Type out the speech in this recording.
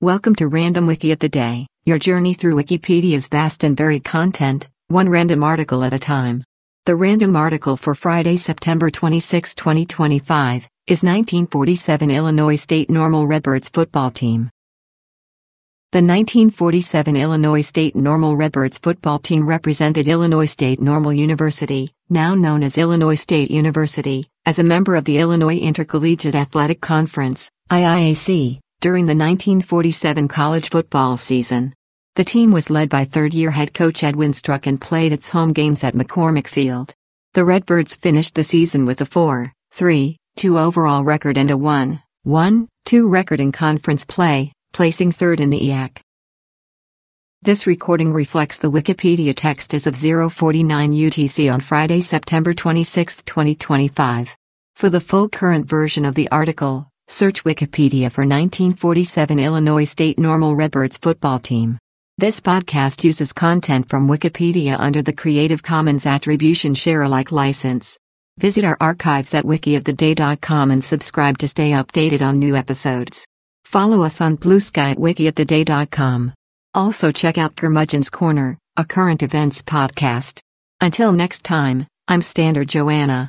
Welcome to Random Wiki of the Day, your journey through Wikipedia's vast and varied content, one random article at a time. The random article for Friday, September 26, 2025, is 1947 Illinois State Normal Redbirds football team. The 1947 Illinois State Normal Redbirds football team represented Illinois State Normal University, now known as Illinois State University, as a member of the Illinois Intercollegiate Athletic Conference, IIAC, during the 1947 college football season. The team was led by third-year head coach Edwin Strunk and played its home games at McCormick Field. The Redbirds finished the season with a 4-3-2 overall record and a 1-1-2 record in conference play, placing third in the IAC. This recording reflects the Wikipedia text as of 0:49 UTC on Friday, September 26, 2025. For the full current version of the article, search Wikipedia for 1947 Illinois State Normal Redbirds football team. This podcast uses content from Wikipedia under the Creative Commons Attribution Share-alike license. Visit our archives at wikioftheday.com and subscribe to stay updated on new episodes. Follow us on Blue Sky at wikioftheday.com. Also check out Curmudgeon's Corner, a current events podcast. Until next time, I'm Standard Joanna.